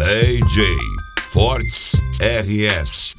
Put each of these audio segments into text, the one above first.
DJ Fortes RS.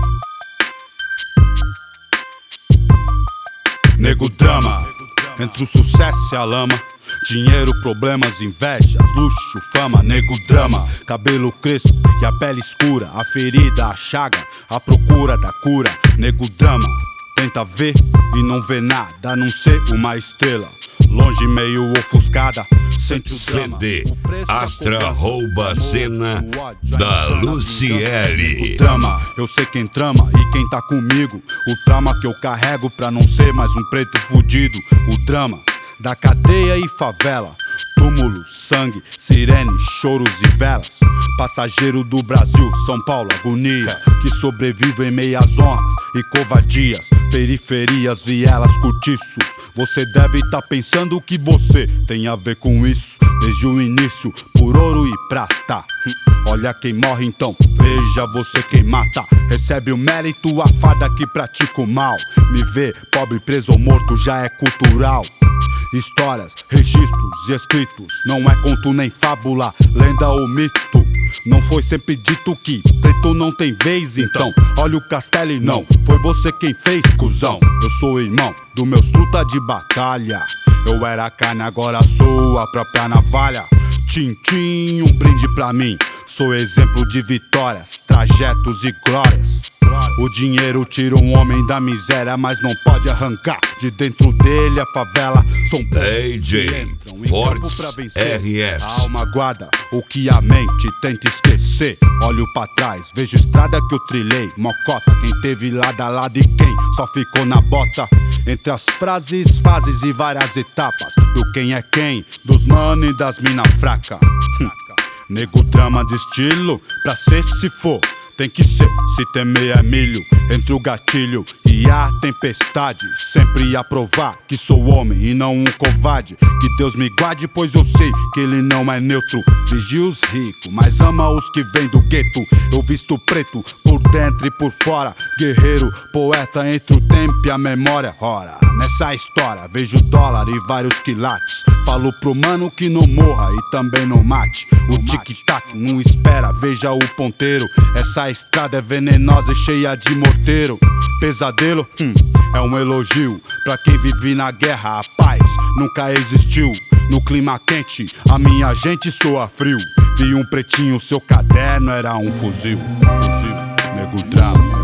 Nego drama, entre o sucesso e a lama. Dinheiro, problemas, invejas, luxo, fama. Nego drama, cabelo crespo e a pele escura. A ferida, a chaga, a procura da cura. Nego drama, tenta ver e não vê nada, a não ser uma estrela longe, meio ofuscada. Sente o drama. CD Astra rouba a cena da Luciele. O drama, eu sei quem trama e quem tá comigo. O trauma que eu carrego pra não ser mais um preto fudido. O drama da cadeia e favela, túmulo, sangue, sirene, choros e velas. Passageiro do Brasil, São Paulo, agonia, que sobrevive em meias honras e covardias. Periferias, vielas, cortiços. Você deve tá pensando que você tem a ver com isso. Desde o início, por ouro e prata. Olha quem morre então, veja você quem mata. Recebe o mérito, a farda que pratica o mal. Me ver pobre, preso ou morto já é cultural. Histórias, registros e escritos, não é conto nem fábula, lenda ou mito. Não foi sempre dito que preto não tem vez, então olha o castelo e não foi você quem fez, cuzão. Eu sou irmão dos meus truta de batalha. Eu era carne, agora sou a própria navalha. Tintim, um brinde pra mim. Sou exemplo de vitórias, trajetos e glórias. O dinheiro tira um homem da miséria, mas não pode arrancar de dentro dele a favela. São DJ Fortes RS. A alma guarda o que a mente tenta esquecer. Olho pra trás, vejo estrada que eu trilhei. Mocota, quem teve lado a lado e quem só ficou na bota. Entre as frases, fases e várias etapas do quem é quem, dos mano e das mina fraca. Nego drama de estilo, pra ser se for tem que ser, se temer é milho. Entre o gatilho e a tempestade, sempre a provar que sou homem e não um covarde. Que Deus me guarde, pois eu sei que ele não é neutro. Vigia os ricos, mas ama os que vêm do gueto. Eu visto preto, por dentro e por fora. Guerreiro, poeta entre o tempo e a memória. Ora, nessa história vejo dólar e vários quilates. Falo pro mano que não morra e também não mate. O tic-tac não espera, veja o ponteiro. Essa estrada é venenosa e cheia de morteiro. Pesadelo, é um elogio pra quem vive na guerra. A paz nunca existiu. No clima quente, a minha gente soa frio. Vi um pretinho, seu caderno era um fuzil. Nego drama.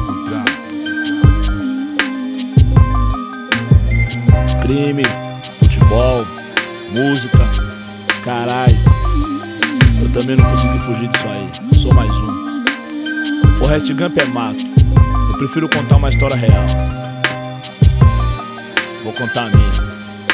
Crime, futebol, música, caralho. Eu também não consegui fugir disso aí, sou mais um. Forrest Gump é mato, eu prefiro contar uma história real. Vou contar a minha.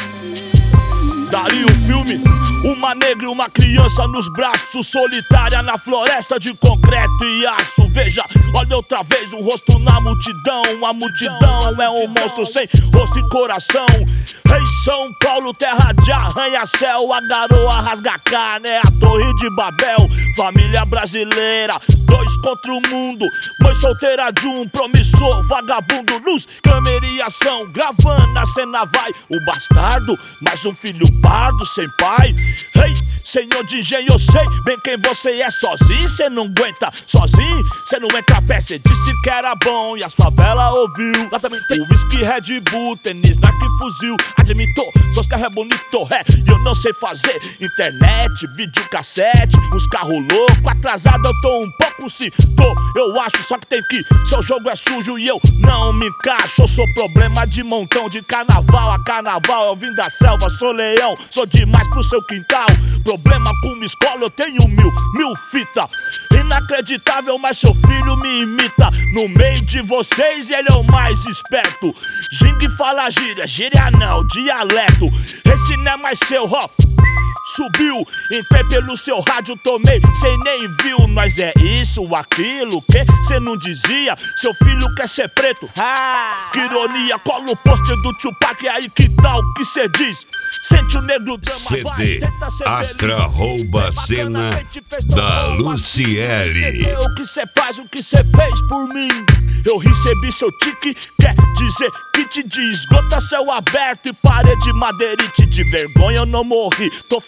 Daria o filme, uma negra e uma criança nos braços, solitária na floresta de concreto e aço. Veja, olha outra vez um rosto na multidão. A multidão é um monstro sem rosto e coração. Rei São Paulo, terra de arranha-céu. A garoa rasga carne, é a torre de Babel. Família brasileira, dois contra o mundo. Mãe solteira de um promissor vagabundo. Luz, câmera e ação, gravando a cena vai. O bastardo, mais um filho pardo sem pai. Ei, senhor de engenho, eu sei bem quem você é. Sozinho cê não aguenta, sozinho cê não entra a pé. Cê disse que era bom e as favelas ouviu. Lá também tem whisky, Red Bull, tênis, Nike, fuzil. Admitou, seus carros é bonito, e eu não sei fazer internet, videocassete, uns carros loucos. Atrasado eu tô um pouco, se tô, eu acho. Só que tem que, seu jogo é sujo e eu não me encaixo. Eu sou problema de montão, de carnaval a carnaval. Eu vim da selva, sou leão, sou demais pro seu quintal. Problema com uma escola, eu tenho mil fita. Inacreditável, mas seu filho me imita. No meio de vocês ele é o mais esperto. Gingue fala gíria, gíria não, dialeto. Esse não é mais seu, ó. Subiu, entrei pelo seu rádio, tomei, cê nem viu. Nós é isso, aquilo, que cê não dizia. Seu filho quer ser preto, que ironia. Cola o pôster do Tupac, aí que tal que cê diz? Sente o negro drama, CD Astra rouba a cena da Luciele. O que cê faz, o que cê fez por mim. Eu recebi seu tique, quer dizer que te diz. Gota céu aberto e parede madeirite. De vergonha eu não morri, tô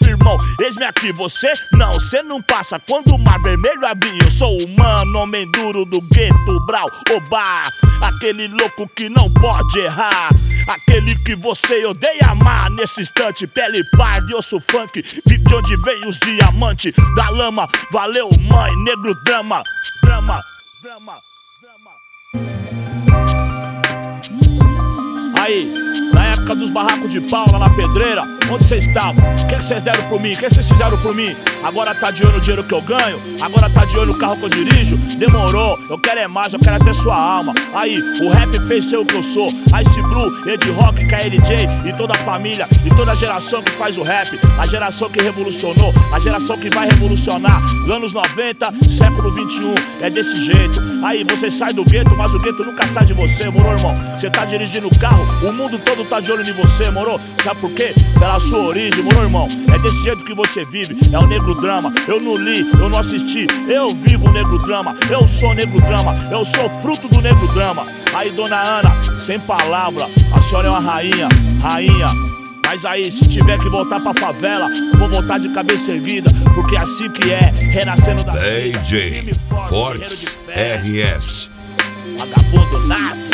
irmão, eis-me aqui. Você não, você não passa quando o mar vermelho abrir. Eu sou humano, homem duro do gueto, Brau, Obá. Aquele louco que não pode errar, aquele que você odeia amar. Nesse instante, pele parda e osso funk, vi de onde vem os diamantes da lama. Valeu, mãe, negro drama, drama, drama, drama. Aí, na época dos barracos de pau lá na pedreira, onde vocês estavam? O que vocês deram por mim? O que vocês fizeram por mim? Agora tá de olho no dinheiro que eu ganho? Agora tá de olho no carro que eu dirijo? Demorou, eu quero é mais, eu quero até sua alma. Aí, o rap fez ser o que eu sou. Ice Blue, Ed Rock, KLJ e toda a família, e toda a geração que faz o rap. A geração que revolucionou, a geração que vai revolucionar. Anos 90, século 21, é desse jeito. Aí, você sai do gueto, mas o gueto nunca sai de você, moro, irmão? Você tá dirigindo o carro, o mundo todo tá de olho em você, moro? Sabe por quê? Pela sua origem, moro, irmão? É desse jeito que você vive, é o negro drama. Eu não li, eu não assisti, eu vivo o negro drama. Eu sou negro drama, eu sou fruto do negro drama. Aí, dona Ana, sem palavra, a senhora é uma rainha, rainha. Mas aí, se tiver que voltar pra favela, vou voltar de cabeça erguida, porque é assim que é, renascendo da cinza. DJ Fortes RS. Vagabundo nato.